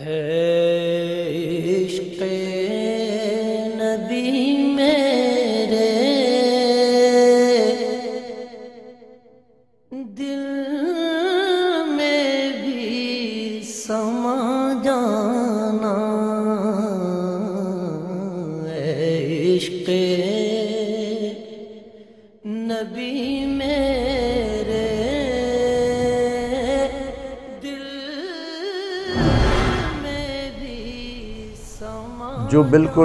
عشق نبی میرے دل میں بھی سما جانا، عشق نبی میرے دل میں بھی سما جو بالکل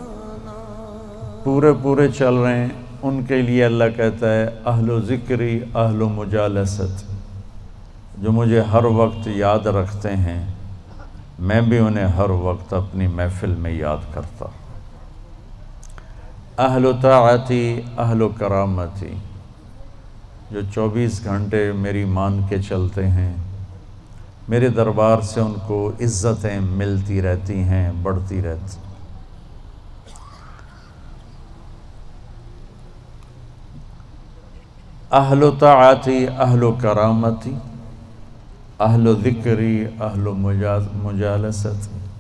پورے چل رہے ہیں ان کے لیے اللہ کہتا ہے اہل و ذکری اہل و مجالست، جو مجھے ہر وقت یاد رکھتے ہیں میں بھی انہیں ہر وقت اپنی محفل میں یاد کرتا۔ اہل و طاعتی اہل و کرامتی، جو 24 گھنٹے میری مان کے چلتے ہیں، میرے دربار سے ان کو عزتیں ملتی رہتی ہیں، بڑھتی رہتی۔ اہل و طاعتی اہل و کرامتی اہل و ذکری اہل و مجالست،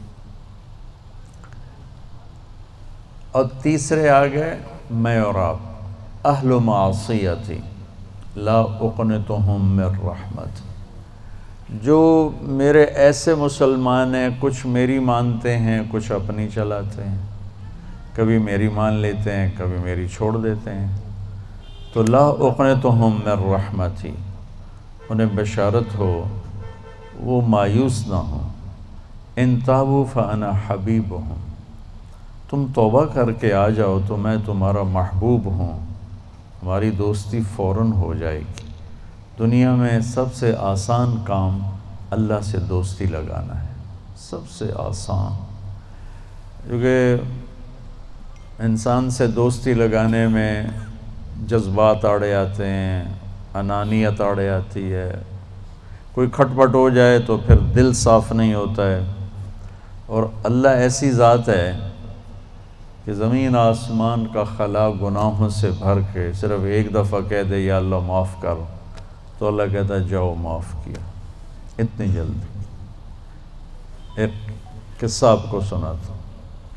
اور تیسرے آگئے میں اور آپ اہل و معصیتی لا اقنطہم من رحمت، جو میرے ایسے مسلمان ہیں کچھ میری مانتے ہیں کچھ اپنی چلاتے ہیں، کبھی میری مان لیتے ہیں کبھی میری چھوڑ دیتے ہیں، تو لا اقنطہم من رحمتی، انہیں بشارت ہو وہ مایوس نہ ہوں، ان تابوا فانا حبیبہم، تم توبہ کر کے آ جاؤ تو میں تمہارا محبوب ہوں، ہماری دوستی فوراً ہو جائے گی۔ دنیا میں سب سے آسان کام اللہ سے دوستی لگانا ہے، سب سے آسان، کیونکہ انسان سے دوستی لگانے میں جذبات آڑے آتے ہیں، انانیت آڑے آتی ہے، کوئی کھٹ پٹ ہو جائے تو پھر دل صاف نہیں ہوتا ہے، اور اللہ ایسی ذات ہے کہ زمین آسمان کا خلا گناہوں سے بھر کے صرف ایک دفعہ کہہ دے یا اللہ معاف کر، تو اللہ کہتا ہے جاؤ معاف کیا، اتنی جلدی۔ ایک قصہ آپ کو سناتا ہوں۔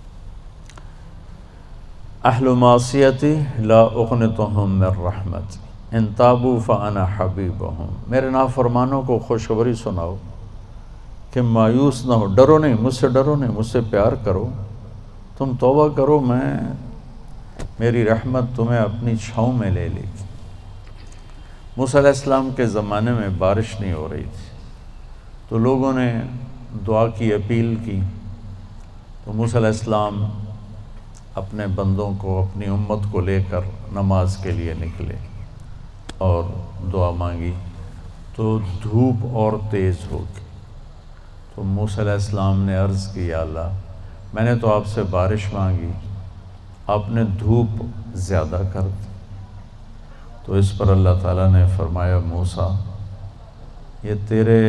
اہل معصیتی لا اقنطہم من رحمت ان تابوا فانا حبیبہم، میرے نافرمانوں کو خوشخبری سناؤ کہ مایوس نہ ہو، ڈرو نہیں، مجھ سے ڈرو نہیں، مجھ سے پیار کرو، تم توبہ کرو، میری رحمت تمہیں اپنی چھاؤں میں لے لے گی۔ موسیٰ علیہ السلام کے زمانے میں بارش نہیں ہو رہی تھی، تو لوگوں نے دعا کی اپیل کی، تو موسیٰ علیہ السلام اپنے بندوں کو، اپنی امت کو لے کر نماز کے لیے نکلے اور دعا مانگی، تو دھوپ اور تیز ہو گئی۔ تو موسیٰ علیہ السلام نے عرض کی یا اللہ، میں نے تو آپ سے بارش مانگی، آپ نے دھوپ زیادہ کر دی۔ تو اس پر اللہ تعالیٰ نے فرمایا موسیٰ، یہ تیرے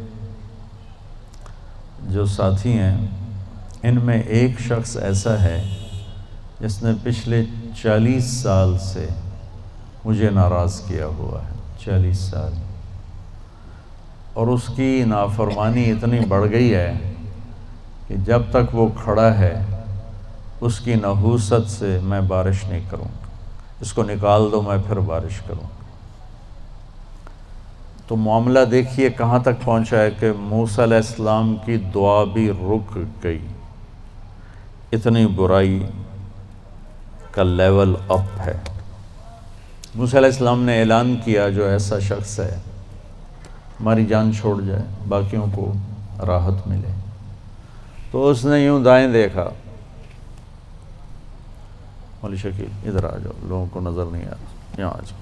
جو ساتھی ہیں ان میں ایک شخص ایسا ہے جس نے پچھلے 40 سال سے مجھے ناراض کیا ہوا ہے، 40 سال، اور اس کی نافرمانی اتنی بڑھ گئی ہے کہ جب تک وہ کھڑا ہے اس کی نحوست سے میں بارش نہیں کروں گا، اس کو نکال دو میں پھر بارش کروں گا۔ تو معاملہ دیکھیے کہاں تک پہنچا ہے کہ موسیٰ علیہ السلام کی دعا بھی رک گئی، اتنی برائی کا لیول اپ ہے۔ موسیٰ علیہ السلام نے اعلان کیا جو ایسا شخص ہے ہماری جان چھوڑ جائے، باقیوں کو راحت ملے۔ تو اس نے یوں دائیں دیکھا، مولی شکیل ادھر آ جاؤ، لوگوں کو نظر نہیں آ رہا، یہاں آ جاؤ۔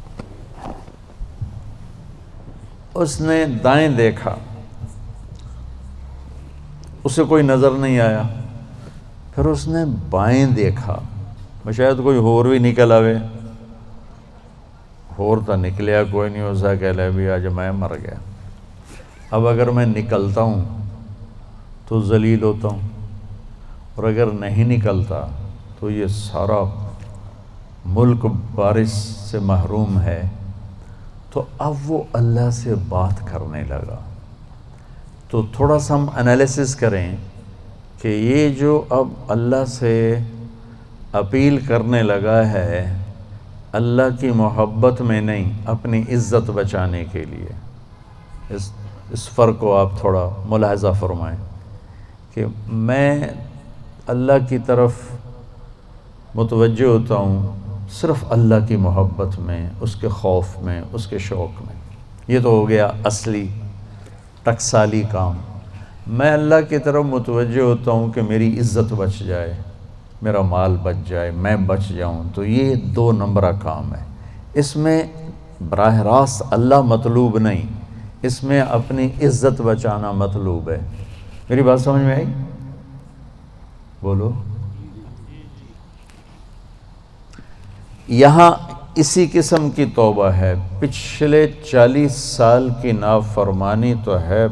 اس نے دائیں دیکھا، اسے کوئی نظر نہیں آیا، پھر اس نے بائیں دیکھا، شاید کوئی ہور بھی نکل آوے، ہور تو نکلیا کوئی نہیں، ہو سا کہہ لے بھی آج میں مر گیا، اب اگر میں نکلتا ہوں تو ذلیل ہوتا ہوں، اور اگر نہیں نکلتا تو یہ سارا ملک بارش سے محروم ہے۔ تو اب وہ اللہ سے بات کرنے لگا، تو تو تھوڑا سا ہم انالیسس کریں کہ یہ جو اب اللہ سے اپیل کرنے لگا ہے اللہ کی محبت میں نہیں، اپنی عزت بچانے کے لیے، اس فرق کو آپ تھوڑا ملاحظہ فرمائیں کہ میں اللہ کی طرف متوجہ ہوتا ہوں صرف اللہ کی محبت میں، اس کے خوف میں، اس کے شوق میں. یہ تو ہو گیا اصلی ٹکسالی کام. میں اللہ کی طرف متوجہ ہوتا ہوں کہ میری عزت بچ جائے، میرا مال بچ جائے، میں بچ جاؤں. تو یہ 2 نمبرہ کام ہے. اس میں براہ راست اللہ مطلوب نہیں، اس میں اپنی عزت بچانا مطلوب ہے. میری بات سمجھ میں آئی؟ بولو. یہاں اسی قسم کی توبہ ہے. پچھلے 40 سال کی نافرمانی تو ہے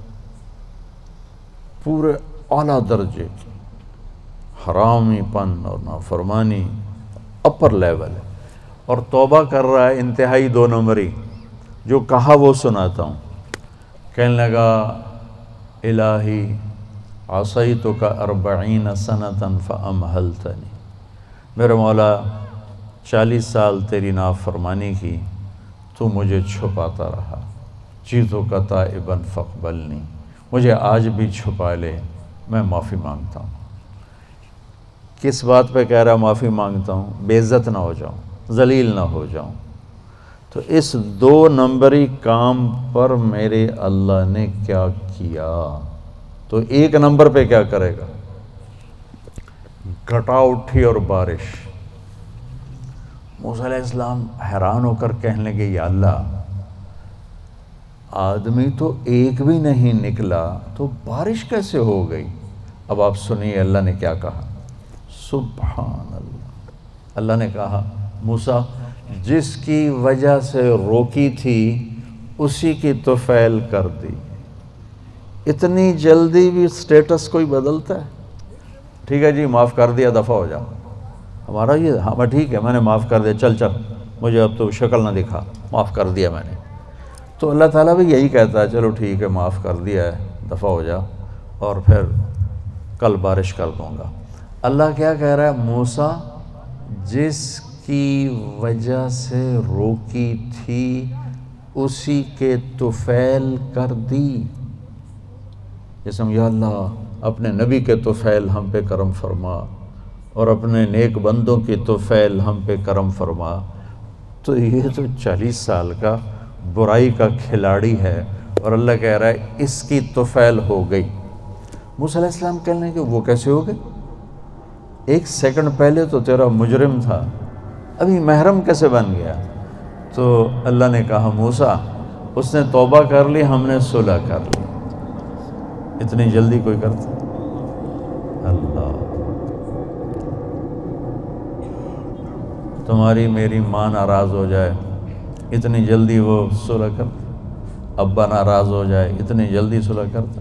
پورے اعلیٰ درجے کی، حرامی پن اور نافرمانی اپر لیول ہے، اور توبہ کر رہا ہے انتہائی 2 نمبری. جو کہا وہ سناتا ہوں. کہنے لگا الہی عصیتک 40 سنۃ فامہلتنی، میرے مولا 40 سال تیری نافرمانی کی، تو مجھے چھپاتا رہا. جئتک تائبا فاقبلنی، مجھے آج بھی چھپا لے، میں معافی مانگتا ہوں. کس بات پہ کہہ رہا معافی مانگتا ہوں؟ بے عزت نہ ہو جاؤں، ذلیل نہ ہو جاؤں. تو اس 2 نمبری کام پر میرے اللہ نے کیا کیا؟ تو 1 نمبر پہ کیا کرے گا؟ گھٹا اٹھی اور بارش. موسیٰ علیہ السلام حیران ہو کر کہنے لگے یا اللہ، آدمی تو ایک بھی نہیں نکلا تو بارش کیسے ہو گئی؟ اب آپ سنیے اللہ نے کیا کہا. سبحان اللہ. اللہ نے کہا موسیٰ جس کی وجہ سے روکی تھی اسی کی طفیل کر دی. اتنی جلدی بھی سٹیٹس کوئی بدلتا ہے؟ ٹھیک ہے جی معاف کر دیا، دفع ہو جاؤ. ہمارا یہ ہاں ٹھیک ہے میں نے معاف کر دیا، چل مجھے اب تو شکل نہ دکھا، معاف کر دیا میں نے. تو اللہ تعالیٰ بھی یہی کہتا ہے چلو ٹھیک ہے معاف کر دیا ہے، دفع ہو جا، اور پھر کل بارش کر دوں گا. اللہ کیا کہہ رہا ہے؟ موسیٰ جس کی وجہ سے روکی تھی اسی کے طفیل کر دی. جیسے یا اللہ اپنے نبی کے طفیل ہم پہ کرم فرما، اور اپنے نیک بندوں کی طفیل ہم پہ کرم فرما. تو یہ تو 40 سال کا برائی کا کھلاڑی ہے، اور اللہ کہہ رہا ہے اس کی طفیل ہو گئی. موسیٰ علیہ السلام کہنے کہ وہ کیسے ہو گئی؟ 1 سیکنڈ پہلے تو تیرا مجرم تھا، ابھی محرم کیسے بن گیا؟ تو اللہ نے کہا موسیٰ اس نے توبہ کر لی، ہم نے صلح کر لی. اتنی جلدی کوئی کرتا؟ اللہ. تمہاری میری ماں ناراض ہو جائے اتنی جلدی وہ صلح کرتا؟ ابا ناراض ہو جائے اتنی جلدی صلح کرتا؟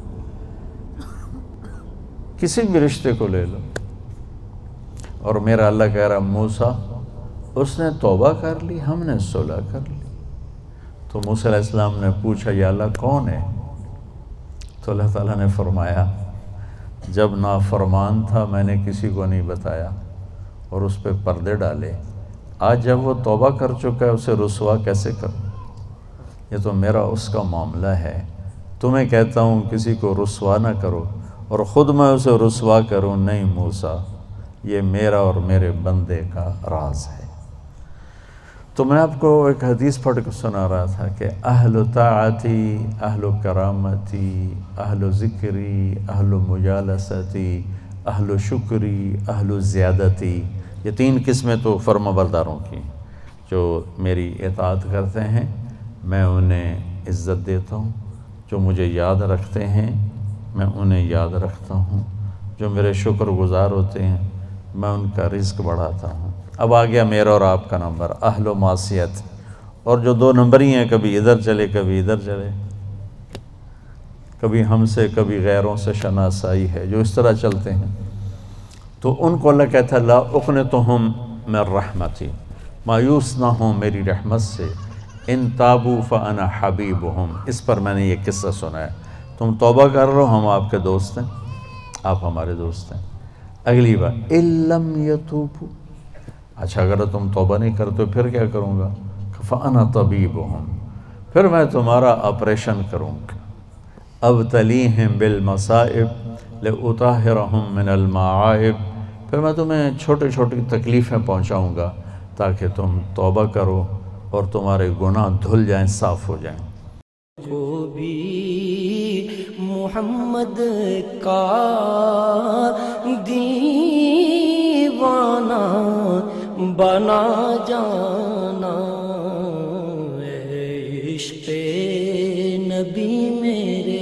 کسی بھی رشتے کو لے لو. اور میرا اللہ کہہ رہا موسیٰ اس نے توبہ کر لی، ہم نے صلح کر لی. تو موسیٰ علیہ السلام نے پوچھا یا اللہ کون ہے؟ تو اللہ تعالیٰ نے فرمایا جب نافرمان تھا میں نے کسی کو نہیں بتایا اور اس پہ پردے ڈالے. آج جب وہ توبہ کر چکا ہے اسے رسوا کیسے کروں؟ یہ تو میرا اس کا معاملہ ہے. تمہیں کہتا ہوں کسی کو رسوا نہ کرو اور خود میں اسے رسوا کروں؟ نہیں موسیٰ، یہ میرا اور میرے بندے کا راز ہے. تو میں آپ کو ایک حدیث پڑھ کے سنا رہا تھا کہ اہل طاعتی، اہل کرامتی، اہل ذکری، اہل مجالستی، اہل شکری، اہل زیادتی. یہ 3 قسمیں تو فرما برداروں کی جو میری اطاعت کرتے ہیں میں انہیں عزت دیتا ہوں، جو مجھے یاد رکھتے ہیں میں انہیں یاد رکھتا ہوں، جو میرے شکر گزار ہوتے ہیں میں ان کا رزق بڑھاتا ہوں. اب آ گیا میرا اور آپ کا نمبر اہل و معصیت. اور جو 2 نمبر ہی ہیں، کبھی ادھر چلے کبھی ادھر چلے، کبھی ہم سے کبھی غیروں سے شناسائی ہے، جو اس طرح چلتے ہیں. تو ان کو اللہ کہتا ہے لا اقنطہم من رحمتی، مایوس نہ ہوں میری رحمت سے. ان تابوا فانا حبیبہم. اس پر میں نے یہ قصہ سنا ہے. تم توبہ کر رہے ہو، ہم آپ کے دوست ہیں، آپ ہمارے دوست ہیں۔ اگلی بات اِلَّمْ يَتُوبُوا، اچھا اگر تم توبہ نہیں کرتے پھر کیا کروں گا؟ فَأَنَا طَبِيبُهُمْ، پھر میں تمہارا آپریشن کروں گا۔ أَبْتَلِيهِمْ بِالْمَصَائِبِ لِأُطَهِّرَهُمْ مِنَ الْمَعَائِبِ، پھر میں تمہیں چھوٹی چھوٹی تکلیفیں پہنچاؤں گا تاکہ تم توبہ کرو اور تمہارے گناہ دھل جائیں، صاف ہو جائیں۔ کو بھی محمد کا دیوانہ بنا جانا، اے عشق نبی میرے